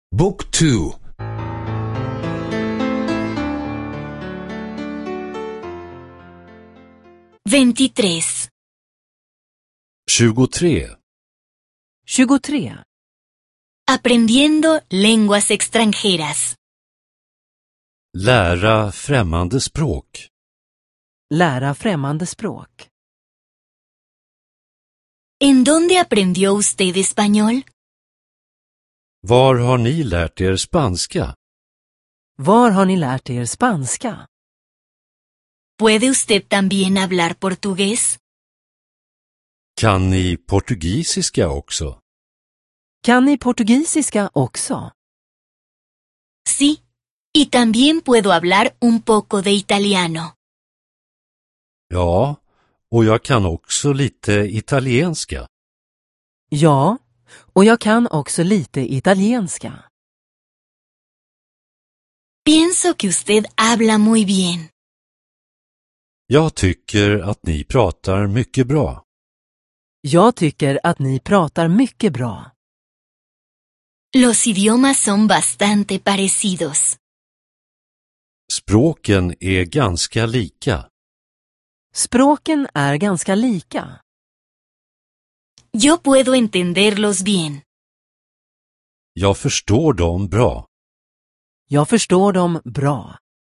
Book 2. 23. 23. 23. Aprendiendo lenguas extranjeras. Lära främmande språk. Lära främmande språk. ¿En dónde aprendió usted español? Var har ni lärt er spanska? Var har ni lärt er spanska? ¿Puede usted también hablar portugués? Kan ni portugisiska också? Kan ni portugisiska också? Sí, y también puedo hablar un poco de italiano. Ja, och jag kan också lite italienska. Ja, och jag kan också lite italienska. Pienso que usted habla muy bien. Jag tycker att ni pratar mycket bra. Jag tycker att ni pratar mycket bra. Los idiomas son bastante parecidos. Språken är ganska lika. Språken är ganska lika. Yo puedo entenderlos bien. Jag förstår dem bra. Jag förstår dem bra.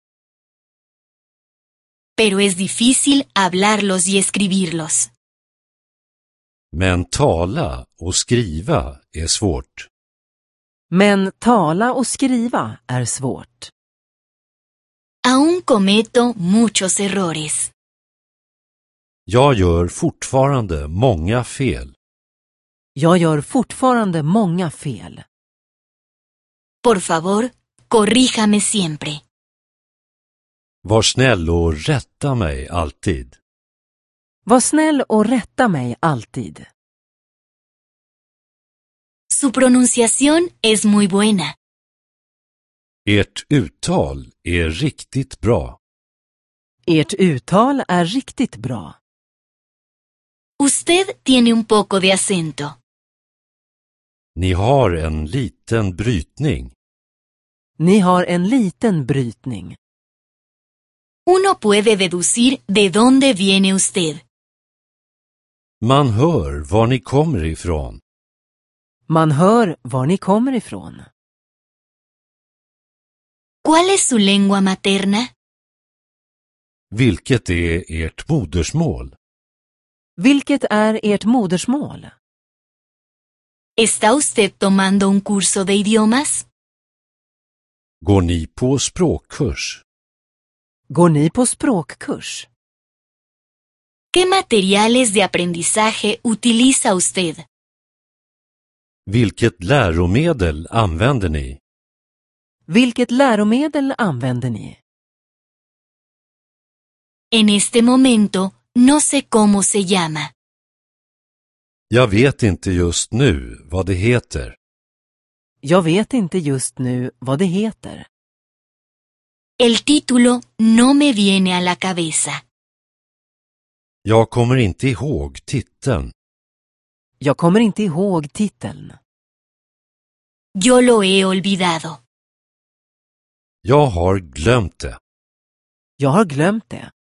Pero es difícil hablarlos y escribirlos. Men tala och skriva är svårt. Men tala och skriva är svårt. Aún cometo muchos errores. Jag gör fortfarande många fel. Jag gör fortfarande många fel. Por favor, corríjame siempre. Var snäll och rätta mig alltid. Var snäll och rätta mig alltid. Su pronunciación es muy buena. Ert uttal är riktigt bra. Ert uttal är riktigt bra. Usted tiene un poco de acento. Ni har en liten brytning. Ni har en liten brytning. Uno puede deducir de dónde viene usted. Man hör var ni kommer ifrån. Man hör var ni kommer ifrån. ¿Cuál es su lengua materna? Vilket är ert modersmål? Vilket är ert modersmål? ¿Está usted tomando un curso de idiomas? Går ni på språkkurs? Går ni på språkkurs? ¿Qué materiales de aprendizaje utiliza usted? Vilket läromedel använder ni? Vilket läromedel använder ni? En este momento no sé cómo se llama. Jag vet inte just nu vad det heter. Jag vet inte just nu vad det heter. El título no me viene a la cabeza. Jag kommer inte ihåg titeln. Jag kommer inte ihåg titeln. Yo lo he olvidado. Jag har glömt det. Jag har glömt det.